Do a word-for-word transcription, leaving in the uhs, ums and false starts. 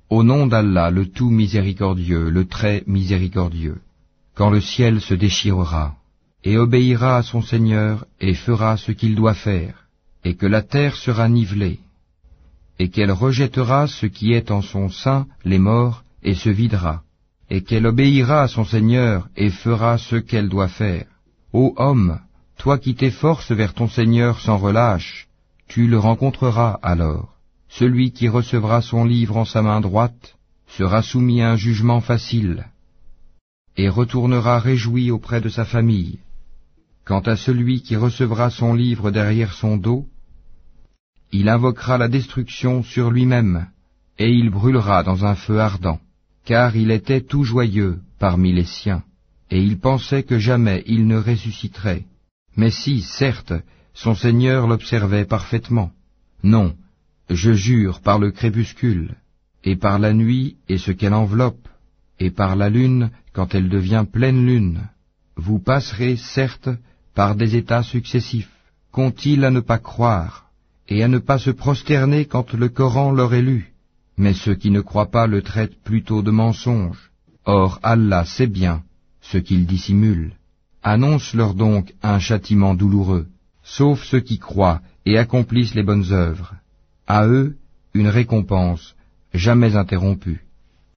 Au nom d'Allah, le tout miséricordieux, le très miséricordieux, quand le ciel se déchirera, et obéira à son Seigneur, et fera ce qu'il doit faire, et que la terre sera nivelée, et qu'elle rejettera ce qui est en son sein, les morts, et se videra, et qu'elle obéira à son Seigneur, et fera ce qu'elle doit faire. Ô homme, toi qui t'efforces vers ton Seigneur sans relâche, tu le rencontreras alors. Celui qui recevra son livre en sa main droite sera soumis à un jugement facile, et retournera réjoui auprès de sa famille. Quant à celui qui recevra son livre derrière son dos, il invoquera la destruction sur lui-même, et il brûlera dans un feu ardent, car il était tout joyeux parmi les siens, et il pensait que jamais il ne ressusciterait. Mais si, certes, son Seigneur l'observait parfaitement. Non, je jure par le crépuscule, et par la nuit et ce qu'elle enveloppe, et par la lune quand elle devient pleine lune. Vous passerez, certes, par des états successifs. Qu'ont-ils à ne pas croire, et à ne pas se prosterner quand le Coran leur est lu? Mais ceux qui ne croient pas le traitent plutôt de mensonge. Or Allah sait bien ce qu'ils dissimulent. Annonce-leur donc un châtiment douloureux, sauf ceux qui croient et accomplissent les bonnes œuvres. À eux, une récompense jamais interrompue.